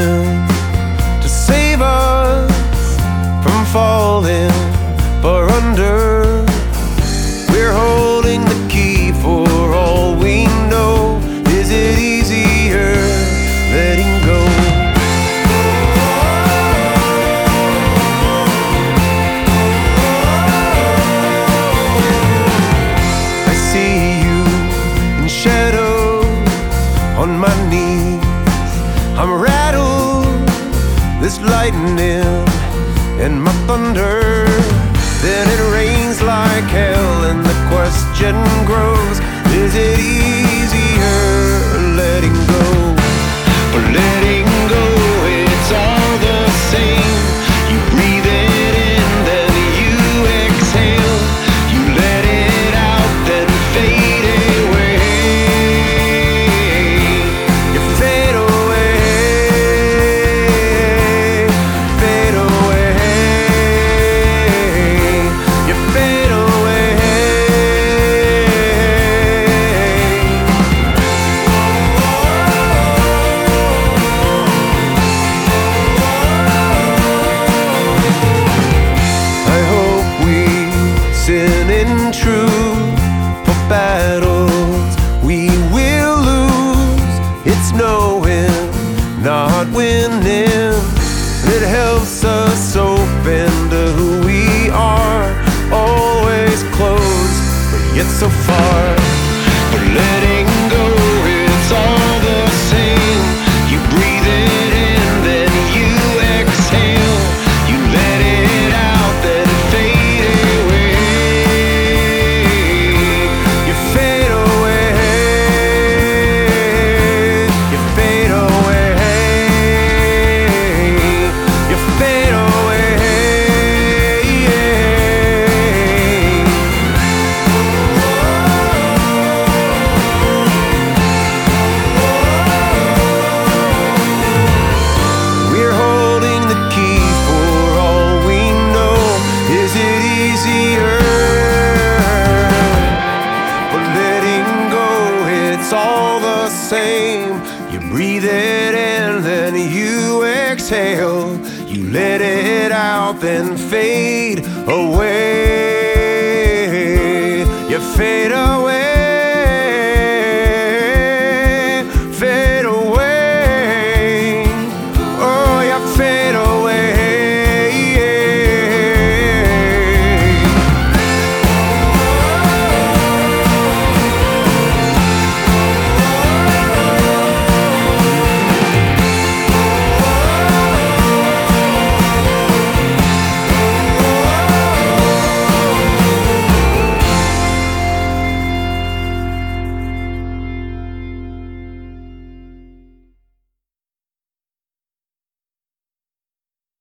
in to save us from falling far under. We're holding the key for all we know. Is it easier letting go? I see you in shadow on my knees. I'm rattled, this lightning and my thunder. Then it rains like hell and the question grows, is it easier letting go? But letting go, it's all the same. You breathe it in, then you exhale. You let it out, then fade away. You fade away, fade away. You fade away. I hope we sin in truth, for battles we will lose. It's knowing, not winning. It helps us open to who we are. Always close, but yet so far. But letting go, it's all the same. You breathe it in, then you exhale. You let it out, then fade away. You fade away. You fade away. You fade away. We're holding the key for all we know. Is it easier? But letting go, it's all the same. You breathe it in, then you exhale. You let it out, then fade away. You fade away.